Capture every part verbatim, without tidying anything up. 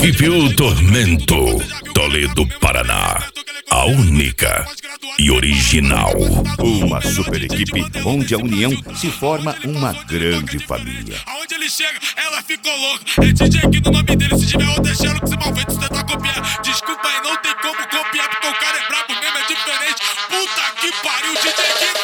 Equipe O Tormento, Toledo, Paraná. A única e original. Uma super equipe onde a união se forma uma grande família. Aonde ele chega, ela ficou louca. É D J aqui no nome dele. Se tiver outra cheiro que se mal feito, você tá copiar. Desculpa aí, não tem como copiar, porque o cara é brabo mesmo, é diferente. Puta que pariu, D J aqui.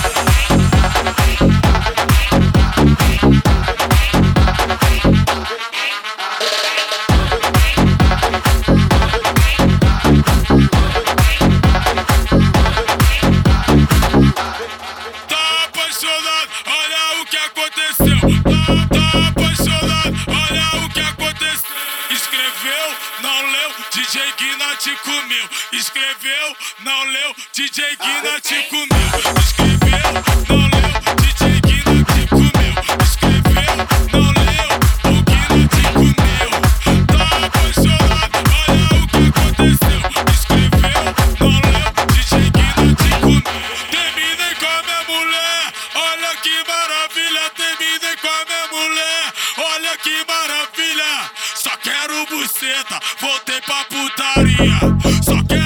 Olha o que aconteceu. Tá, tá apaixonado, olha o que aconteceu. Escreveu, não leu, D J Guina te comeu. Escreveu, não leu, D J Guina te comeu. Escreveu, não leu, D J Guina te comeu. Escreveu, não leu, o Guina te comeu. Tá apaixonado, olha o que aconteceu. Escreveu, não leu, D J Guina te comeu. Terminei com a minha mulher, olha que maravilha. Terminei com a minha mulher, olha que maravilha. Só quero buceta, voltei pra putaria. Só quero